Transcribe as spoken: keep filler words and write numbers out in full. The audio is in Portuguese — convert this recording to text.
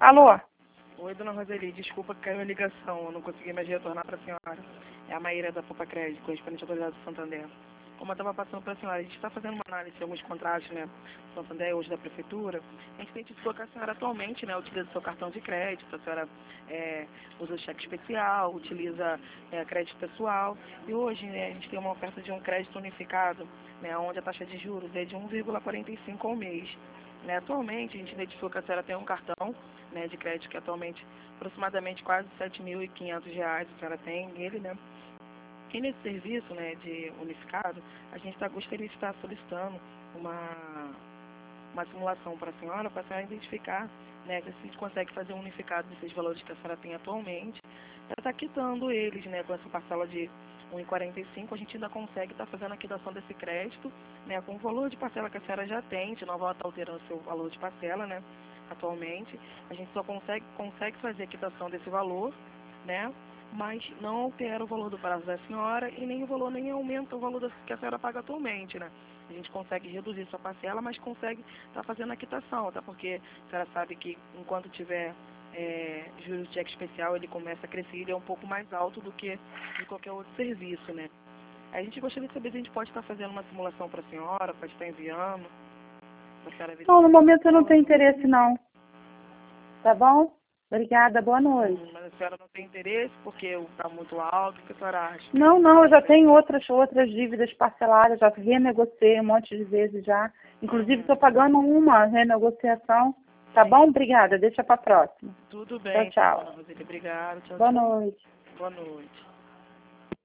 Alô? Oi, dona Roseli, desculpa que caiu a ligação, eu não consegui mais retornar para a senhora. É a Maíra da Poupa Crédito, correspondente autorizado do Santander. Como eu estava passando para a senhora, a gente está fazendo uma análise de alguns contratos, né, do Santander, hoje da Prefeitura. A gente identificou que a senhora atualmente, né, utiliza seu cartão de crédito, a senhora é, usa o cheque especial, utiliza é, crédito pessoal. E hoje, né, a gente tem uma oferta de um crédito unificado, né, onde a taxa de juros é de um vírgula quarenta e cinco ao mês. Né, atualmente, a gente identificou que a senhora tem um cartão, né, de crédito que atualmente aproximadamente quase sete mil e quinhentos reais a senhora tem ele, né? E nesse serviço, né, de unificado, a gente tá, gostaria de estar solicitando uma, uma simulação para a senhora, para a senhora identificar, né, se a gente consegue fazer um unificado desses valores que a senhora tem atualmente, para estar quitando eles, né, com essa parcela de um vírgula quarenta e cinco, a gente ainda consegue estar fazendo a quitação desse crédito, né, com o valor de parcela que a senhora já tem, a gente não vai estar alterando o seu valor de parcela, né, atualmente, a gente só consegue, consegue fazer a quitação desse valor, né, mas não altera o valor do prazo da senhora e nem o valor, nem aumenta o valor da, que a senhora paga atualmente, né. A gente consegue reduzir sua parcela, mas consegue estar fazendo a quitação, tá? Porque a senhora sabe que enquanto tiver é, juros de cheque especial, ele começa a crescer, ele é um pouco mais alto do que de qualquer outro serviço, né. A gente gostaria de saber se a gente pode estar fazendo uma simulação para a senhora, pode estar enviando, para a senhora ver. Não, no momento eu não tenho interesse, não. Tá bom? Obrigada, boa noite. Hum, mas a senhora não tem interesse porque está muito alto, o que a senhora acha? Não, não, eu já tenho outras, outras dívidas parceladas, já renegociei um monte de vezes já. Inclusive, estou pagando uma renegociação. Tá bom? Obrigada, deixa para próxima. Tudo bem, Tchau, tchau. dona Roseli, obrigada. Tchau, Boa tchau. noite. Boa noite.